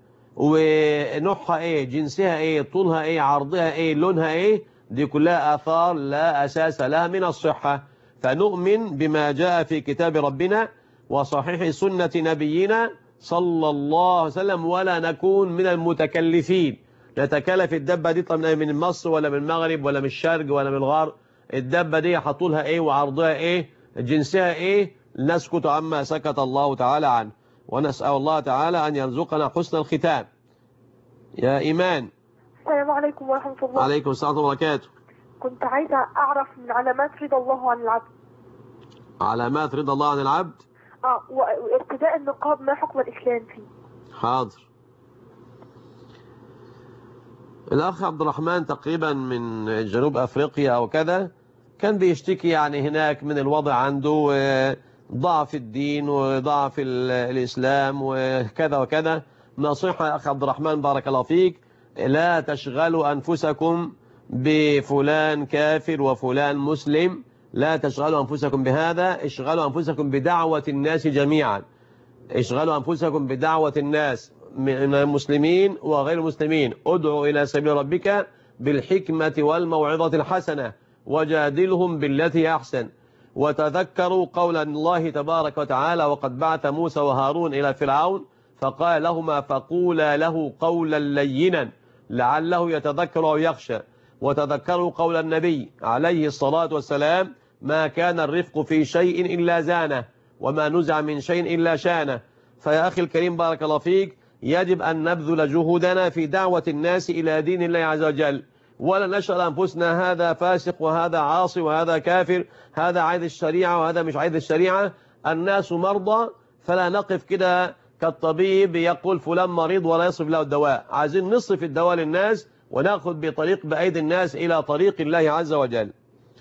ونوعها ايه، جنسها ايه، طولها ايه، عرضها ايه، لونها ايه، دي كلها آثار لا أساس لها من الصحة. فنؤمن بما جاء في كتاب ربنا وصحيح سنة نبينا صلى الله عليه وسلم، ولا نكون من المتكلفين نتكلف الدبة دي طبعا من مصر ولا من المغرب ولا من الشرق ولا من الغرب. الدبة دي حطولها ايه وعرضها ايه، جنسها ايه، نسكت عما سكت الله تعالى عنه، ونسأل الله تعالى أن يرزقنا حسن الختام. يا إيمان. السلام عليكم ورحمة الله. عليكم السلام ورحمة الله وبركاته. كنت عايزة أعرف من علامات رضا الله عن العبد. علامات رضا الله عن العبد؟ اه وارتداء النقاب ما حكم الإسلام فيه؟ حاضر. الأخ عبد الرحمن تقريبا من جنوب أفريقيا أو كذا، كان بيشتكي يعني هناك من الوضع عنده ضعف الدين وضعف الإسلام وكذا وكذا. نصيحة يا أخ عبد الرحمن بارك الله فيك، لا تشغلوا أنفسكم بفلان كافر وفلان مسلم، لا تشغلوا أنفسكم بهذا، اشغلوا أنفسكم بدعوة الناس جميعا، اشغلوا أنفسكم بدعوة الناس من المسلمين وغير المسلمين. ادعوا إلى سبيل ربك بالحكمة والموعظة الحسنة وجادلهم بالتي أحسن. وتذكروا قول الله تبارك وتعالى وقد بعث موسى وهارون إلى فرعون فقال لهما فقولا له قولا لينا لعله يتذكر أو يخشى. وتذكروا قول النبي عليه الصلاة والسلام: ما كان الرفق في شيء إلا زانه، وما نزع من شيء إلا شانه. فيا أخي الكريم بارك الله فيك، يجب أن نبذل جهودنا في دعوة الناس إلى دين الله عز وجل، ولا نشغل أنفسنا هذا فاسق وهذا عاصي وهذا كافر، هذا عايز الشريعة وهذا مش عايز الشريعة. الناس مرضى، فلا نقف كده كالطبيب يقول فلان مريض ولا يصرف له الدواء. عايزين نصرف الدواء للناس ونأخذ بطريق بأيدي الناس إلى طريق الله عز وجل.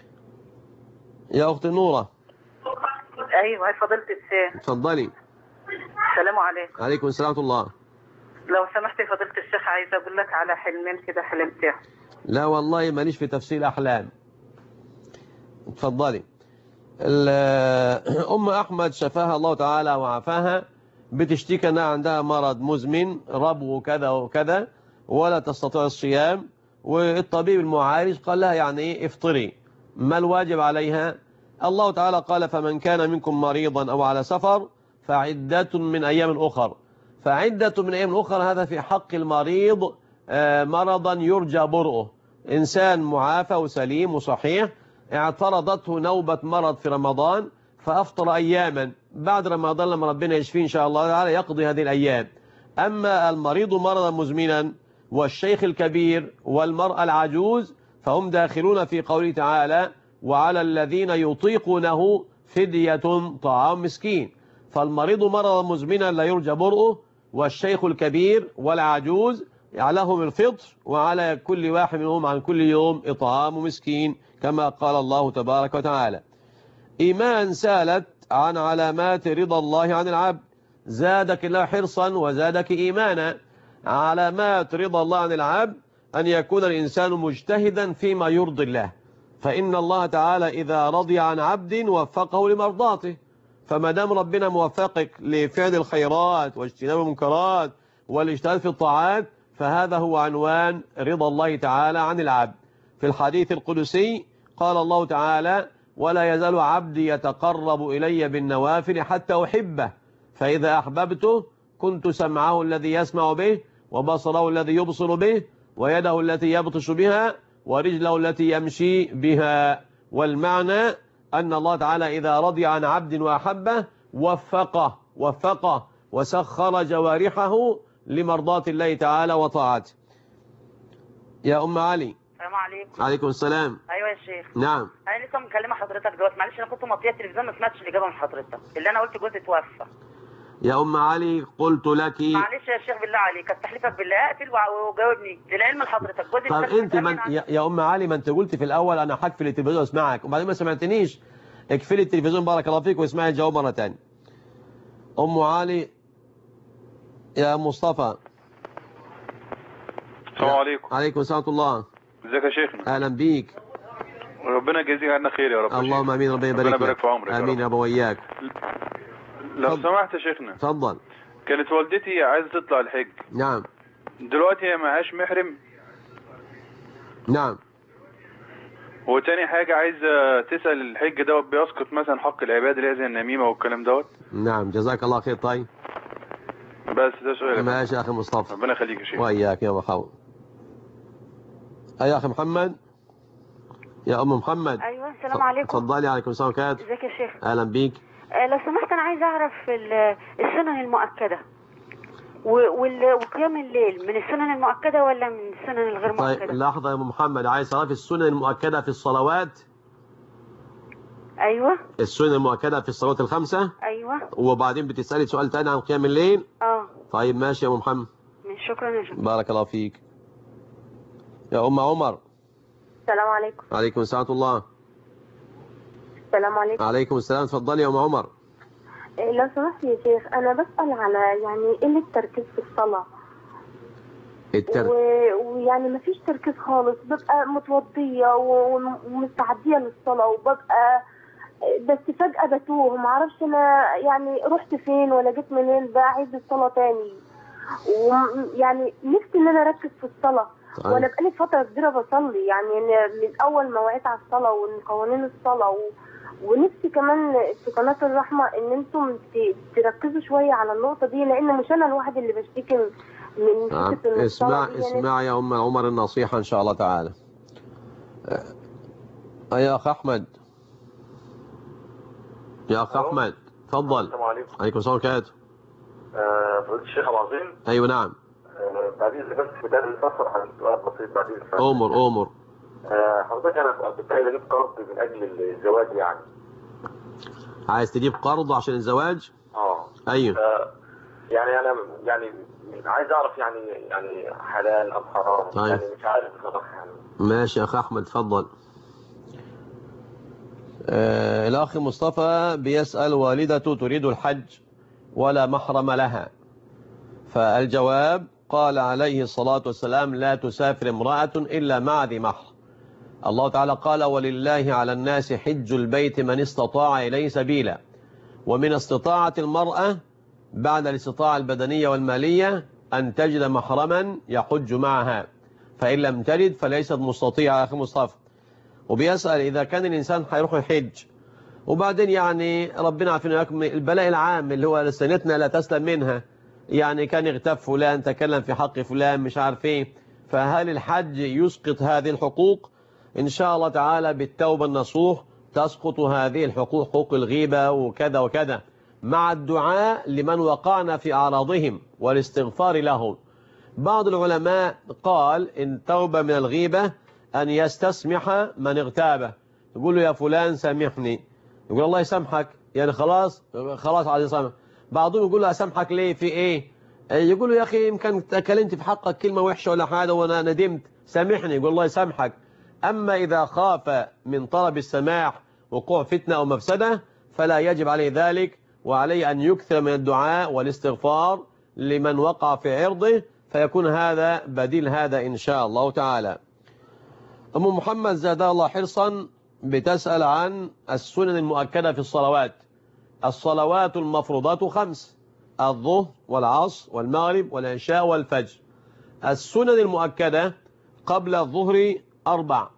يا أخت نورة. أيوة فضيلة الشيخ. اتفضلي. السلام عليكم. عليكم السلام ورحمة الله. لو سمحت فضيلة الشيخ، عايزة أقول لك على حلمين كده حلمتهم. لا والله ماليش في تفسير أحلام. اتفضلي. أم أحمد شفاها الله تعالى وعافاها، بتشتكي أنها عندها مرض مزمن، ربو كذا وكذا، ولا تستطيع الصيام، والطبيب المعالج قال لها يعني إيه افطري. ما الواجب عليها؟ الله تعالى قال: فمن كان منكم مريضا أو على سفر فعدة من أيام أخر. فعدة من أيام أخر هذا في حق المريض مرضا يرجى برؤه. إنسان معافى وسليم وصحيح اعترضته نوبة مرض في رمضان فأفطر أياما، بعد رمضان لما ربنا يشفيه إن شاء الله تعالى يقضي هذه الأيام. أما المريض مرضا مزمنا والشيخ الكبير والمرأة العجوز فهم داخلون في قوله تعالى: وعلى الذين يطيقونه فدية طعام مسكين. فالمريض مرضا مزمنا لا يرجى برؤه، والشيخ الكبير والعجوز لهم الفطر، وعلى كل واحد منهم عن كل يوم إطعام مسكين، كما قال الله تبارك وتعالى. إيمان سالت عن علامات رضا الله عن العبد. زادك الله حرصا وزادك إيمانا. علامات رضا الله عن العبد أن يكون الإنسان مجتهدا فيما يرضي الله، فإن الله تعالى إذا رضي عن عبد وفقه لمرضاته. فما دام ربنا موفقك لفعل الخيرات واجتناب المنكرات والاجتهاد في الطاعات، فهذا هو عنوان رضا الله تعالى عن العبد. في الحديث القدسي قال الله تعالى: ولا يزال عبدي يتقرب إلي بالنوافل حتى أحبه، فإذا أحببته كنت سمعه الذي يسمع به، وبصره الذي يبصر به، ويده التي يبطش بها، ورجله التي يمشي بها. والمعنى أن الله تعالى إذا رضي عن عبد وأحبه وفقه وفقه وسخر جوارحه لمرضاة الله تعالى وطاعته. يا أم علي. السلام عليكم. عليكم السلام. ايوه يا شيخ. نعم. انا لسه مكلمه حضرتك دلوقتي، معلش انا كنت مطيه التلفزيون ما سمعتش الاجابه من حضرتك. اللي انا قلت جوزي توفى. يا أم علي قلت لك. معلش يا شيخ بالله عليك، استحلفك بالله اقفل وجاوبني للعلم لحضرتك. جوزي طب انت من يا, يا أم علي، ما انت قلت في الأول أنا هقفل التلفزيون واسمعك، وبعدين ما سمعتنيش. اقفلي التلفزيون بارك الله فيك واسمعي الجواب مرة ثانيه. أم علي. يا مصطفى. السلام عليكم. عليكم السلام ورحمة الله. ازيك يا شيخنا؟ أهلا بيك. ربنا يجازيك عنا خير يا رب. اللهم امين. ربنا يبارك ربنا يبارك في عمرك. امين يا ابو وياك. لو سمحت يا شيخنا. اتفضل. كانت والدتي عايزه تطلع الحج. نعم. دلوقتي هي معهاش محرم. نعم. وتاني حاجه عايزه تسال الحج دوت بيسقط مثلا حق العباد اللي هي زي النميمه والكلام دوت. نعم جزاك الله خير. طيب بس ده سؤال. ماشي يا اخي مصطفى. ربنا يخليك يا شيخ. واياك يا مرحبا. يا اخي محمد. يا ام محمد. ايوه السلام عليكم. اتفضلي. عليكم السلام ورحمه الله. ازيك يا شيخ؟ اهلا بيك. آه لو سمحت انا عايزه اعرف السنن المؤكده وقيام الليل من السنن المؤكده ولا من السنن الغير مؤكده؟ طيب لحظه يا ام محمد، عايز تعرفي السنن المؤكده في الصلوات؟ ايوه. السنن المؤكده في الصلوات الخمسه؟ ايوه. وبعدين بتسالي سؤال ثاني عن قيام الليل؟ اه. طيب ماشي يا ام محمد. شكرا يا شيخ. بارك الله فيك. يا ام عمر. السلام عليكم. عليكم السلام ورحمه الله. السلام عليكم. عليكم السلام. اتفضلي يا ام عمر. لو سمحت يا شيخ، انا بسأل على يعني قلة تركيز في الصلاة. التركيز ويعني ما فيش تركيز خالص، ببقى متوضية ومستعدية للصلاة وببقى بس فجأة بتوه، ما اعرفش انا يعني رحت فين ولا جيت منين، بعيد الصلاة تاني. ويعني نفسي ان انا اركز في الصلاة. طيب. وانا بقالي فترة كبيرة بصلي، يعني من اول ما وعيت على الصلاة ومن قوانين الصلاة و... ونفسي كمان في قناة الرحمة ان انتم تركزوا شوية على النقطة دي، لان مش انا الواحد اللي بشتكي من نعم. فكرة ان اسمع الصلاة دي اسمع يا ام عمر النصيحة ان شاء الله تعالى. يا أخ أحمد يا أخ أحمد تفضل. السلام عليكم. عليكم السلام ورحمة الله وبركاته. فضيلة الشيخ العظيم. أيوة نعم. آه بعدين بس بدل الفصل عن سؤال بسيط بعدين. أمر أمر. آه حضرتك أنا كنت عايز أجيب قرض من أجل الزواج يعني. عايز تجيب قرض عشان الزواج؟ اه. أيوة. آه يعني أنا يعني عايز أعرف يعني يعني حلال أم حرام. طيب. يعني مش عارف بصراحة يعني. ماشي يا أخ أحمد تفضل. آه الأخ مصطفى بيسأل والدته تريد الحج ولا محرم لها، فالجواب قال عليه الصلاة والسلام لا تسافر امرأة إلا مع ذي محرم. الله تعالى قال ولله على الناس حج البيت من استطاع إليه سبيلا، ومن استطاعة المرأة بعد الاستطاعة البدنية والمالية أن تجد محرما يحج معها، فإن لم تجد فليست مستطيعة. أخي مصطفى وبيسأل إذا كان الإنسان هيروح الحج وبعدين يعني ربنا عارفين البلاء العام اللي هو لسنتنا لا تسلم منها، يعني كان يغتاب فلان، تكلم في حق فلان، مش عارف ايه، فهل الحج يسقط هذه الحقوق؟ إن شاء الله تعالى بالتوبة النصوح تسقط هذه الحقوق، حقوق الغيبة وكذا وكذا، مع الدعاء لمن وقعنا في أعراضهم والاستغفار لهم. بعض العلماء قال إن توبة من الغيبة أن يستسمح من اغتابه، يقول له يا فلان سامحني، يقول الله يسامحك، يعني خلاص خلاص عايز يسامح. بعضهم يقول له أسامحك ليه في إيه؟ يقول له يا أخي يمكن تكلمت في حقك كلمة وحشة ولا حاجة وأنا ندمت سامحني، يقول الله يسامحك. أما إذا خاف من طلب السماح وقوع فتنة أو مفسدة فلا يجب عليه ذلك، وعليه أن يكثر من الدعاء والاستغفار لمن وقع في عرضه، فيكون هذا بديل هذا إن شاء الله تعالى. أم محمد زادها الله حرصا بتسأل عن السنن المؤكدة في الصلوات. الصلوات المفروضات خمس: الظهر والعصر والمغرب والعشاء والفجر. السنن المؤكدة قبل الظهر أربع،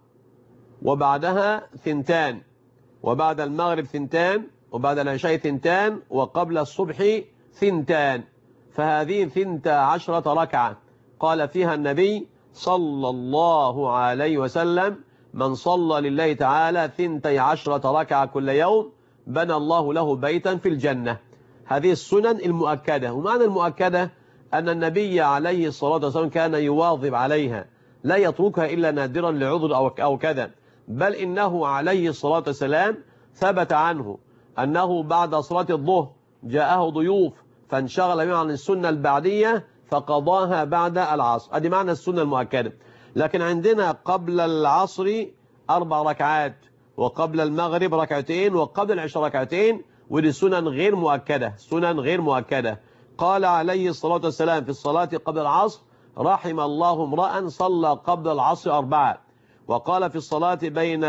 وبعدها ثنتان، وبعد المغرب ثنتان، وبعد العشاء ثنتان، وقبل الصبح ثنتان، فهذه ثنتا عشرة ركعة قال فيها النبي صلى الله عليه وسلم من صلى لله تعالى ثنتي عشرة ركعة كل يوم بنى الله له بيتا في الجنة. هذه السنن المؤكدة. ومعنى المؤكدة أن النبي عليه الصلاة والسلام كان يواظب عليها، لا يتركها إلا نادرا لعذر أو كذا، بل إنه عليه الصلاة والسلام ثبت عنه أنه بعد صلاة الظهر جاءه ضيوف فانشغل بهم عن السنة البعدية فقضاها بعد العصر. هذه معنى السنة المؤكدة. لكن عندنا قبل العصر أربع ركعات، وقبل المغرب ركعتين، وقبل العشاء ركعتين، ودي سنن غير مؤكدة، سنن غير مؤكدة. قال عليه الصلاة والسلام في الصلاة قبل العصر رحم الله امرأ صلى قبل العصر أربعة، وقال في الصلاة بين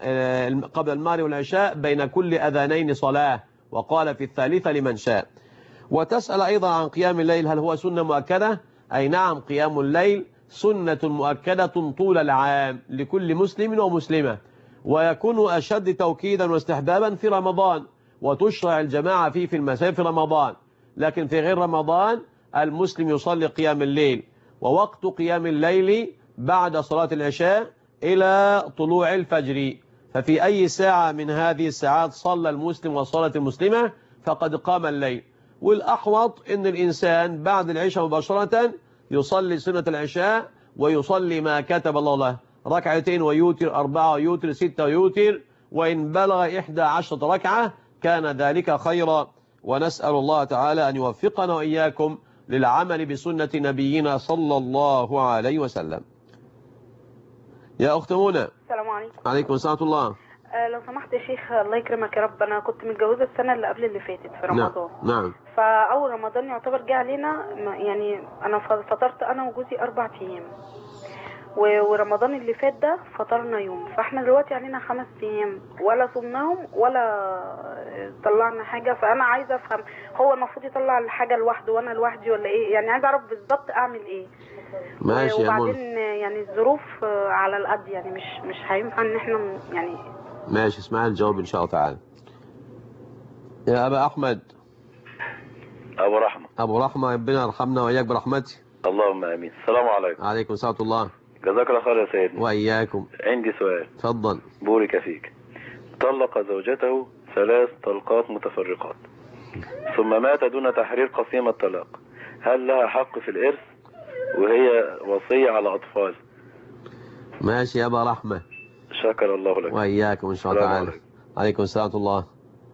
قبل المغرب والعشاء بين كل أذانين صلاة، وقال في الثالثة لمن شاء. وتسأل أيضا عن قيام الليل هل هو سنة مؤكدة؟ أي نعم، قيام الليل سنة مؤكدة طول العام لكل مسلم ومسلمة، ويكون أشد توكيدا واستحبابا في رمضان، وتشرع الجماعة فيه في المساء في رمضان. لكن في غير رمضان المسلم يصلي قيام الليل، ووقت قيام الليل بعد صلاة العشاء إلى طلوع الفجر، ففي أي ساعة من هذه الساعات صلى المسلم وصلت المسلمة فقد قام الليل. والأحوط أن الإنسان بعد العشاء مباشرة يصلي سنة العشاء ويصلي ما كتب الله له، ركعتين ويوتر، أربعة ويوتر، ستة ويوتر، وإن بلغ إحدى عشرة ركعة كان ذلك خيرا. ونسأل الله تعالى أن يوفقنا وإياكم للعمل بسنة نبينا صلى الله عليه وسلم. يا أخت منى. السلام عليكم. عليكم السلام ورحمة الله. أه لو سمحت يا شيخ الله يكرمك يا رب، أنا كنت متجوزة السنة اللي قبل اللي فاتت في رمضان. نعم. نعم. فأول رمضان يعتبر جه علينا، يعني أنا فطرت أنا وجوزي أربع أيام، ورمضان اللي فات ده فطرنا يوم، فاحنا دلوقتي علينا خمس أيام ولا صمناهم ولا طلعنا حاجة. فأنا عايزة أفهم هو المفروض يطلع الحاجة لوحده وأنا لوحدي ولا إيه؟ يعني عايزة أعرف بالظبط أعمل إيه. ماشي يا منى. وبعدين يعني الظروف على القد، يعني مش مش هينفع إن احنا يعني. ماشي، اسمعي الجواب إن شاء الله تعالى. يا أبا أحمد. أبو رحمة. أبو رحمة، ربنا يرحمنا وإياك برحمته. اللهم آمين. السلام عليكم. عليكم السلام ورحمة الله. جزاك الله خير يا سيدنا. وإياكم. عندي سؤال. تفضل. بورك فيك. طلق زوجته ثلاث طلقات متفرقات ثم مات دون تحرير قسيم الطلاق، هل لها حق في الإرث وهي وصية على أطفال؟ ماشي يا أبا رحمة. شكر الله لك. وإياكم إن شاء الله تعالى. عليكم السلام ورحمة الله.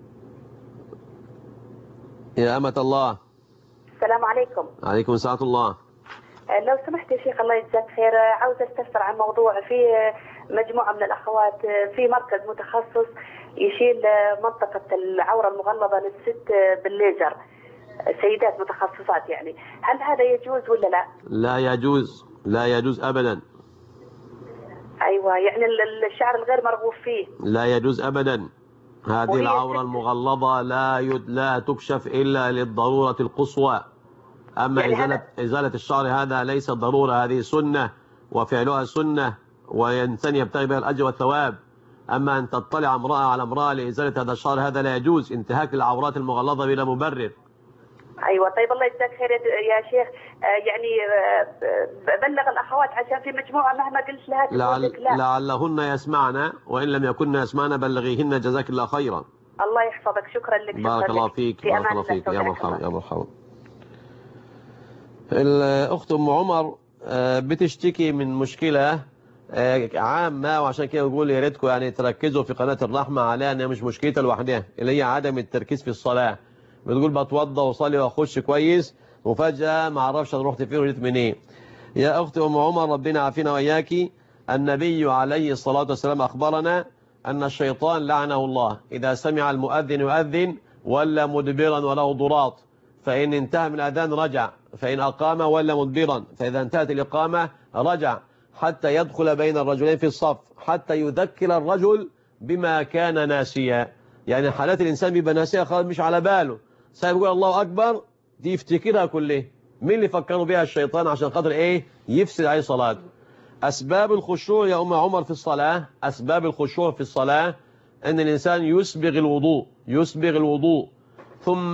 يا أمة الله. السلام عليكم. عليكم السلام ورحمة الله. لو سمحت يا شيخ الله يجزاك خير، عاوزة استفسر عن موضوع. في مجموعة من الأخوات في مركز متخصص يشيل منطقة العورة المغلظة للست بالليزر، سيدات متخصصات يعني، هل هذا يجوز ولا لا؟ لا يجوز، لا يجوز أبدا. أيوة، يعني الشعر الغير مرغوب فيه لا يجوز أبدا. هذه العورة المغلظة لا يد... لا تكشف إلا للضرورة القصوى. أما يعني إزالة... إزالة الشعر هذا ليس ضرورة، هذه سنة وفعلها سنة وينسان يبتغي بها الأجر والثواب. أما أن تطلع امرأة على امرأة لإزالة هذا الشعر هذا لا يجوز، انتهاك العورات المغلظة بلا مبرر. ايوه طيب الله يجزاك خير يا شيخ. يعني بلغ الاخوات عشان في مجموعه مهما قلت لها لعل... لا. لعلهن يسمعن، وان لم يكن يسمعن بلغيهن جزاك الله خيرا. الله يحفظك، شكرا لك. بارك الله فيك. بارك الله فيك. يا مرحبا يا مرحبا. الاخت ام عمر بتشتكي من مشكله عامه، وعشان كده بقول يا ريتكم يعني تركزوا في قناه الرحمه عليها، انها مش مشكلتها لوحدها، اللي هي عدم التركيز في الصلاه. بتقول بتوضى وصلي واخش كويس وفجأة ما اعرفش انا رحت فين وجيت منين. يا اختي ام عمر ربنا يعافينا واياكي، النبي عليه الصلاة والسلام اخبرنا ان الشيطان لعنه الله اذا سمع المؤذن يؤذن ولا مدبرا وله ضراط، فان انتهى من الاذان رجع، فان اقام ولا مدبرا، فاذا انتهت الاقامة رجع حتى يدخل بين الرجلين في الصف حتى يذكر الرجل بما كان ناسيا. يعني حالات الانسان بيبقى ناسيها خالص مش على باله، سايب يقول الله أكبر دي يفتكرها كله. مين اللي فكروا بها؟ الشيطان، عشان خاطر إيه؟ يفسد عليه صلاة. أسباب الخشوع يا أم عمر في الصلاة، أسباب الخشوع في الصلاة أن الإنسان يسبغ الوضوء، يسبغ الوضوء ثم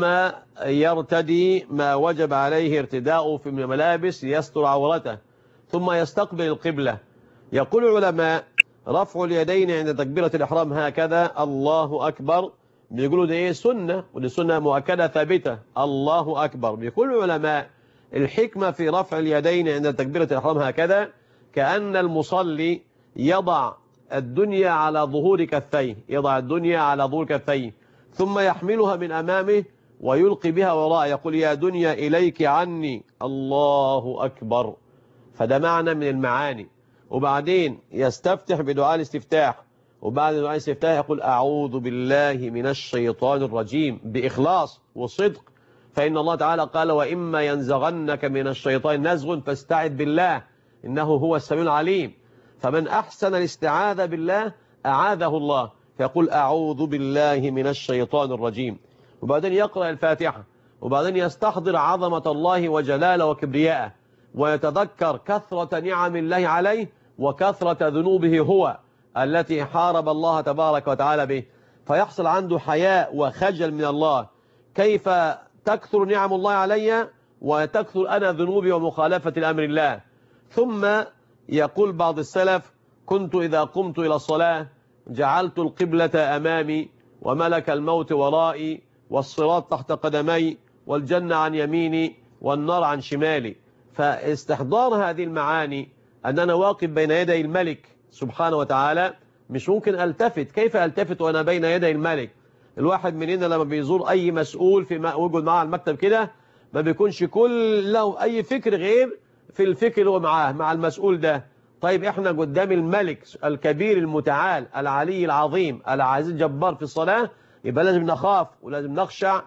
يرتدي ما وجب عليه ارتداؤه في الملابس يستر عورته، ثم يستقبل القبلة. يقول العلماء رفع اليدين عند تكبيرة الإحرام هكذا الله أكبر، بيقولوا دي ايه؟ سنة، ودي سنة مؤكدة ثابتة، الله أكبر. بيقول العلماء الحكمة في رفع اليدين عند تكبيرة الإحرام هكذا كأن المصلي يضع الدنيا على ظهور كفيه، يضع الدنيا على ظهور كفيه ثم يحملها من أمامه ويلقي بها وراء، يقول يا دنيا إليك عني الله أكبر. فده معنى من المعاني. وبعدين يستفتح بدعاء الاستفتاح، وبعد دعاء الاستفتاح يقول أعوذ بالله من الشيطان الرجيم بإخلاص وصدق، فإن الله تعالى قال وإما ينزغنك من الشيطان نزغ فاستعذ بالله إنه هو السميع العليم. فمن أحسن الاستعاذة بالله أعاذه الله، فيقول أعوذ بالله من الشيطان الرجيم، وبعدين يقرأ الفاتحة، وبعدين يستحضر عظمة الله وجلاله وكبرياءه، ويتذكر كثرة نعم الله عليه وكثرة ذنوبه هو التي حارب الله تبارك وتعالى به، فيحصل عنده حياء وخجل من الله. كيف تكثر نعم الله علي وتكثر أنا ذنوبي ومخالفة الأمر الله. ثم يقول بعض السلف كنت إذا قمت إلى الصلاة جعلت القبلة أمامي وملك الموت ورائي والصراط تحت قدمي والجنة عن يميني والنار عن شمالي. فاستحضار هذه المعاني أن أنا واقف بين يدي الملك سبحانه وتعالى، مش ممكن التفت. كيف التفت وانا بين يدي الملك؟ الواحد مننا لما بيزور اي مسؤول في وجود معاه المكتب كده ما بيكونش كل له اي فكر غير في الفكر اللي هو معاه مع المسؤول ده. طيب احنا قدام الملك الكبير المتعال العلي العظيم العزيز الجبار في الصلاة، يبقى لازم نخاف ولازم نخشع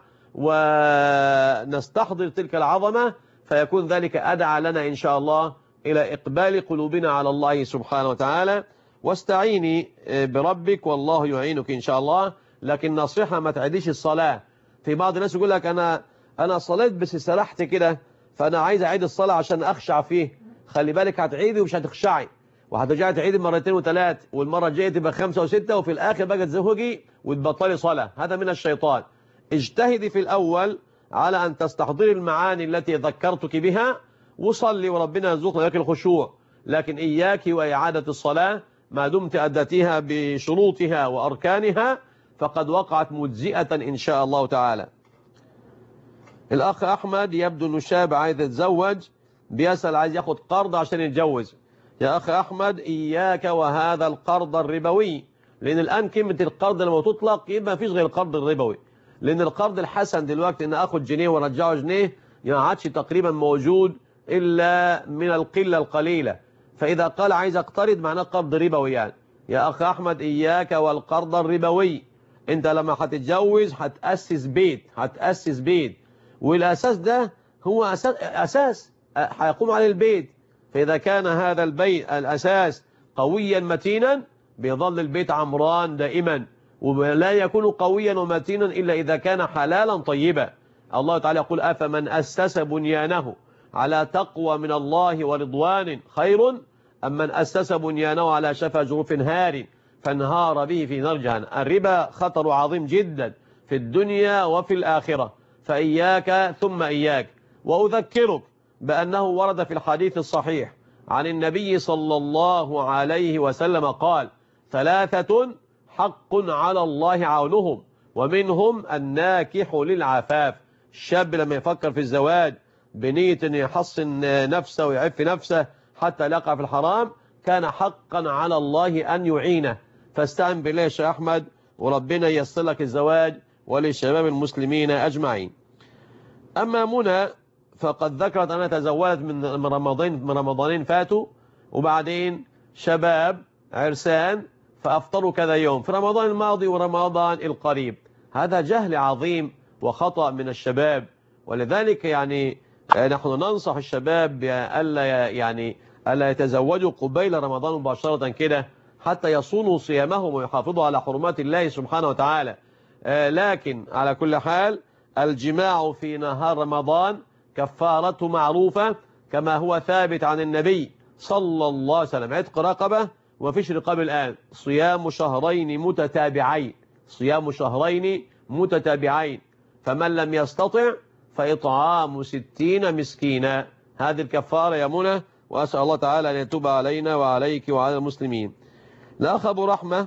ونستحضر تلك العظمة، فيكون ذلك أدعى لنا إن شاء الله إلى إقبال قلوبنا على الله سبحانه وتعالى. واستعيني بربك والله يعينك إن شاء الله. لكن نصيحة ما تعيديش الصلاة. في بعض الناس يقول لك أنا أنا صليت بس سرحت كده فأنا عايز أعيد الصلاة عشان أخشع فيه. خلي بالك هتعيدي ومش هتخشعي، وهترجعي تعيدي مرتين وثلاث، والمرة الجاية تبقى خمسة وستة، وفي الآخر بقى تزهقي وتبطلي صلاة. هذا من الشيطان. اجتهدي في الأول على أن تستحضري المعاني التي ذكرتك بها وصلي وربنا يرزقنا لك الخشوع. لكن إياك وإعادة الصلاة ما دمت أدتها بشروطها وأركانها فقد وقعت مجزئة إن شاء الله تعالى. الأخ أحمد يبدو أنه شاب عايز يتزوج، بيسأل عايز ياخد قرض عشان يتجوز. يا أخ أحمد إياك وهذا القرض الربوي، لأن الآن كلمة القرض لما تطلق يبقى مفيش غير القرض الربوي، لأن القرض الحسن دلوقتي إن أخد جنيه وارجعه جنيه ما عادش تقريبا موجود إلا من القلة القليلة. فإذا قال عايز أقترض معناه قرض ربوي يعني. يا أخ أحمد إياك والقرض الربوي. أنت لما هتتجوز هتأسس بيت، هتأسس بيت، والأساس ده هو أساس, أساس هيقوم عليه البيت. فإذا كان هذا البيت الأساس قويا متينا بيظل البيت عمران دائما، ولا يكون قويا ومتينا إلا إذا كان حلالا طيبا. الله تعالى يقول أفمن أسس بنيانه على تقوى من الله ورضوان خير أم من أسس بنيانه على شفا جرف هار فانهار به في نار جهنم. الربا خطر عظيم جدا في الدنيا وفي الآخرة، فإياك ثم إياك. وأذكرك بأنه ورد في الحديث الصحيح عن النبي صلى الله عليه وسلم قال ثلاثة حق على الله عونهم، ومنهم الناكح للعفاف. الشاب لما يفكر في الزواج بنية أن يحصن نفسه ويعف نفسه حتى لا يقع في الحرام كان حقا على الله أن يعينه. فاستعن بالله يا شيخ أحمد وربنا ييسر لك الزواج وللشباب المسلمين أجمعين. أما منى فقد ذكرت أنها تزوجت من رمضان من رمضانين فاتوا، وبعدين شباب عرسان فأفطروا كذا يوم في رمضان الماضي ورمضان القريب. هذا جهل عظيم وخطأ من الشباب، ولذلك يعني نحن ننصح الشباب ألا يعني ألا يتزوجوا قبيل رمضان مباشرة كده حتى يصونوا صيامهم ويحافظوا على حرمات الله سبحانه وتعالى. لكن على كل حال الجماع في نهار رمضان كفارته معروفة كما هو ثابت عن النبي صلى الله عليه وسلم. عتق رقبة وفيش رقاب الآن، صيام شهرين متتابعين، صيام شهرين متتابعين، فمن لم يستطع فإطعام ستين مسكينا. هذه الكفارة يا منى، وأسأل الله تعالى أن يتوب علينا وعليك وعلى المسلمين. الأخ أبو رحمة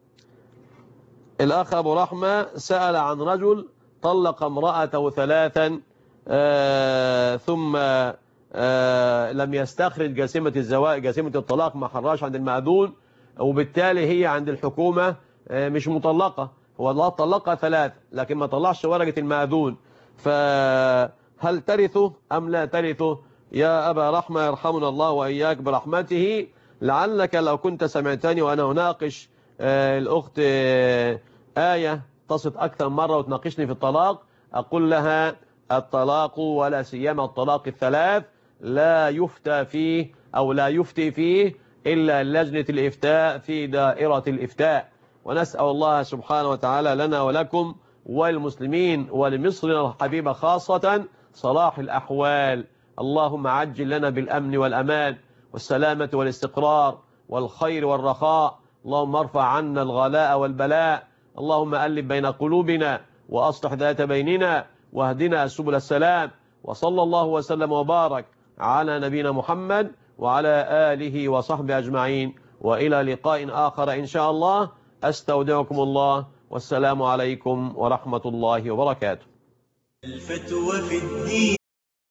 الأخ أبو رحمة سأل عن رجل طلق امرأته ثلاثا آه ثم آه لم يستخرج جسيمة الزواج جسيمة الطلاق، ما حراش عند المأذون، وبالتالي هي عند الحكومة آه مش مطلقة. هو الله طلقها ثلاث لكن ما طلعش ورقة المأذون، فهل ترثه أم لا ترثه؟ يا أبا رحمة يرحمنا الله وإياك برحمته. لعلك لو كنت سمعتني وأنا أناقش آه الأخت آه آية تصت أكثر مرة وتناقشني في الطلاق، أقول لها الطلاق ولا سيما الطلاق الثلاث لا يفتى فيه أو لا يفتي فيه إلا لجنة الإفتاء في دائرة الإفتاء. ونسأل الله سبحانه وتعالى لنا ولكم والمسلمين ولمصرنا الحبيبة خاصة صلاح الأحوال. اللهم عجل لنا بالأمن والأمان والسلامة والاستقرار والخير والرخاء. اللهم ارفع عنا الغلاء والبلاء. اللهم ألف بين قلوبنا وأصلح ذات بيننا واهدنا سبل السلام. وصلى الله وسلم وبارك على نبينا محمد وعلى آله وصحبه أجمعين، وإلى لقاء آخر إن شاء الله. أستودعكم الله والسلام عليكم ورحمة الله وبركاته. الفتوى في الدين